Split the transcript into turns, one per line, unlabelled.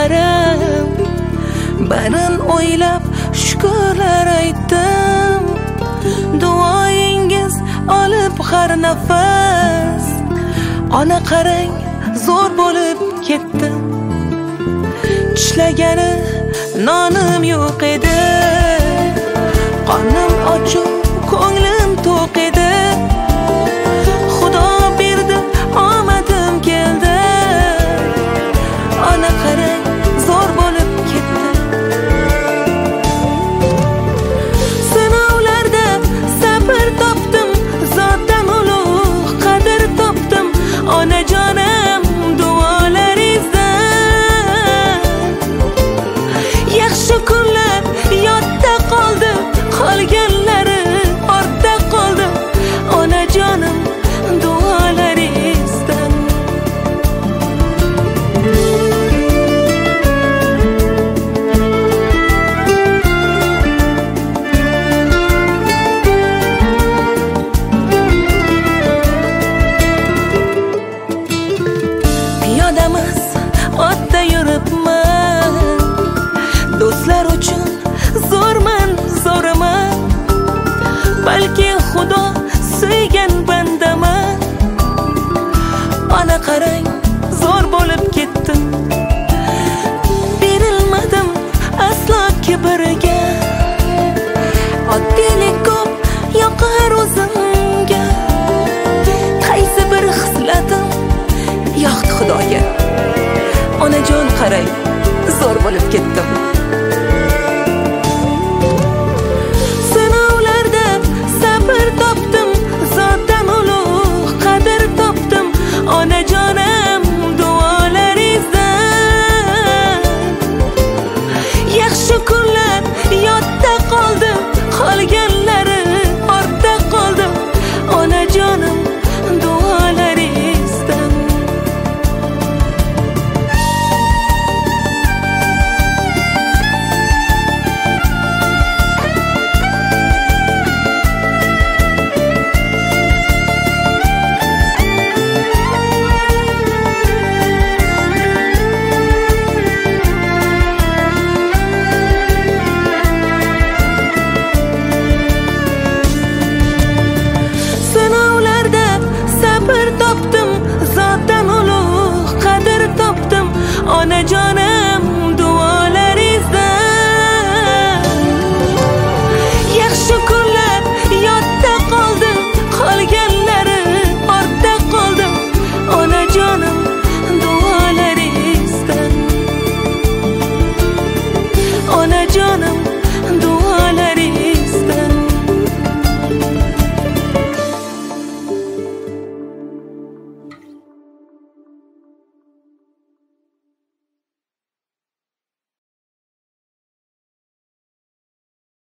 duolarim, barin o'ylab shukrlar aytdim. Duoyingiz olib har nafas, ona qarang zo'r bo'lib ketdim. Tishlagani nonim yo'q edi, qornim ochiq, ko'nglim to'q edi. Xudo berdi, omadim keldi. Ona qarang zo'r bo'lib ketdi. Sinovlarda sabr topdim, zotdan ulug' qadr topdim. Onajonim duolaringizda yaxshi kunlar yodda qoldi, qolganlari ortda qoldi. Onajonim duolaringizda. Piyodamiz otda yuribman, do'stlar uchun zo'rman, zo'raman. Balki Xudo suygan bandaman. Ona qarang zo'r bo'lib ketdim. Berilmadim aslo kibrga, oddiylik ko'p yoqar o'zimga. Qaysi bir hislatim yoqdi Xudoga. Onajon qarang zo'r bo'lib ketdim.